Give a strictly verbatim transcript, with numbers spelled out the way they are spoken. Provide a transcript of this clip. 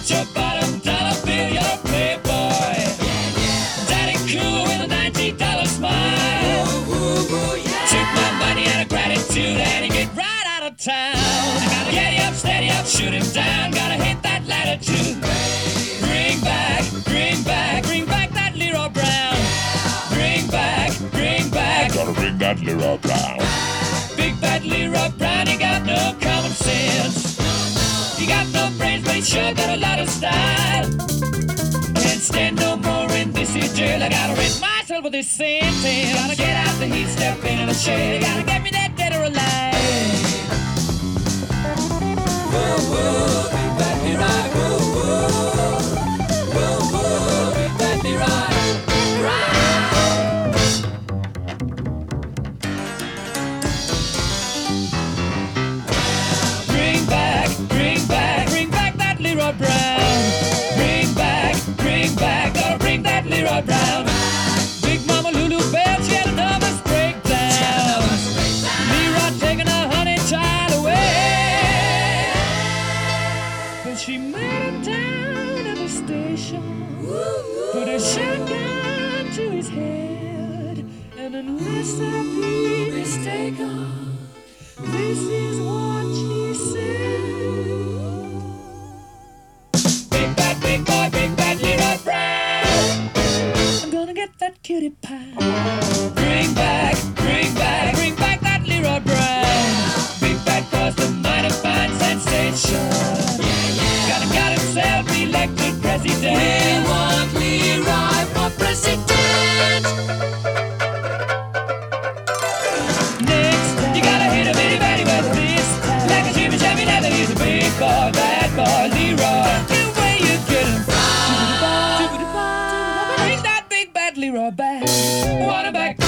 Get your bottom dollar bill, you're a playboy. Daddy cool with a nineteen dollar smile. Took my money out of gratitude and he get right out of town. Gotta get him up, steady up, shoot him down. Gotta hit that latitude. Bring back, bring back, bring back that Leroy Brown. Bring back, bring back. Gotta bring that Leroy Brown. Big bad Leroy Brown, he got no common sense. He got no brains, but he sure got a lot of style. Can't stand no more in this here jail. I gotta rid myself of this sentence. Gotta get out the heat, step into the shade. Gotta get me that dead or alive. Whoa, whoa, big bad Leroy. Whoa, whoa, whoa, whoa, big bad Leroy. Bring back, bring back, bring back that Leroy Brown. Bring back, bring back, gotta bring that Leroy Brown. Big Mama Lulu Bell, she had a nervous breakdown. Leroy taking a honey child away. But she met him down at the station, put a shotgun to his head, and unless I be mistaken, this is what she said. Big bad, big boy, big bad Leroy Brown. I'm gonna get that cutie pie. Bring back, bring back, bring back that Leroy Brown. Big bad caused a mighty fine sensation. Gotta got himself elected president. We want Leroy for president. Next, you gotta hit a bitty batty with this time. Like a Jimmy Jimmy Leather, he's a big boy, bad boy, Leroy. The way you get him from. Bring that big bad Leroy back. Want him back.